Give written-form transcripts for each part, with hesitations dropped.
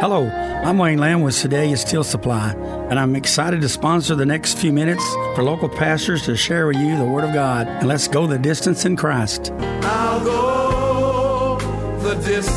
Hello, I'm Wayne Lamb with Sedalia Steel Supply, and I'm excited to sponsor the next few minutes for local pastors to share with you the Word of God. And let's go the distance in Christ. I'll go the distance.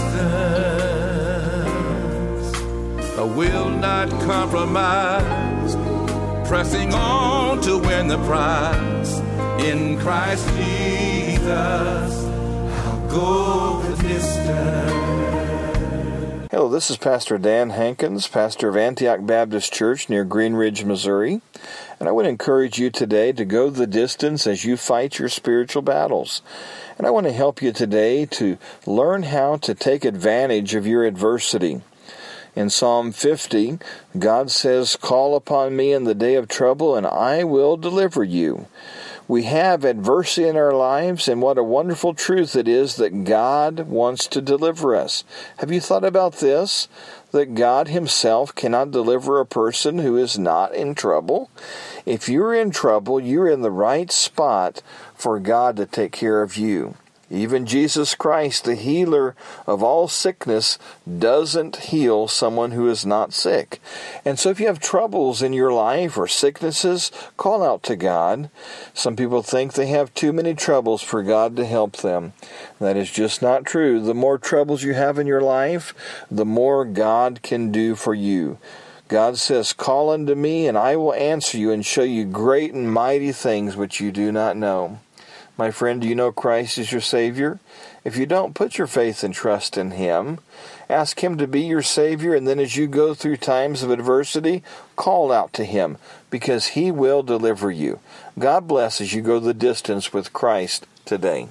I will not compromise, pressing on to win the prize. In Christ Jesus, I'll go the distance. Hello, this is Pastor Dan Hankins, pastor of Antioch Baptist Church near Green Ridge, Missouri. And I would encourage you today to go the distance as you fight your spiritual battles. And I want to help you today to learn how to take advantage of your adversity. In Psalm 50, God says, "Call upon me in the day of trouble, and I will deliver you." We have adversity in our lives, and what a wonderful truth it is that God wants to deliver us. Have you thought about this? That God Himself cannot deliver a person who is not in trouble? If you're in trouble, you're in the right spot for God to take care of you. Even Jesus Christ, the healer of all sickness, doesn't heal someone who is not sick. And so if you have troubles in your life or sicknesses, call out to God. Some people think they have too many troubles for God to help them. That is just not true. The more troubles you have in your life, the more God can do for you. God says, "Call unto me, and I will answer you and show you great and mighty things which you do not know." My friend, do you know Christ is your Savior? If you don't, put your faith and trust in Him. Ask Him to be your Savior, and then as you go through times of adversity, call out to Him, because He will deliver you. God bless as you go the distance with Christ today.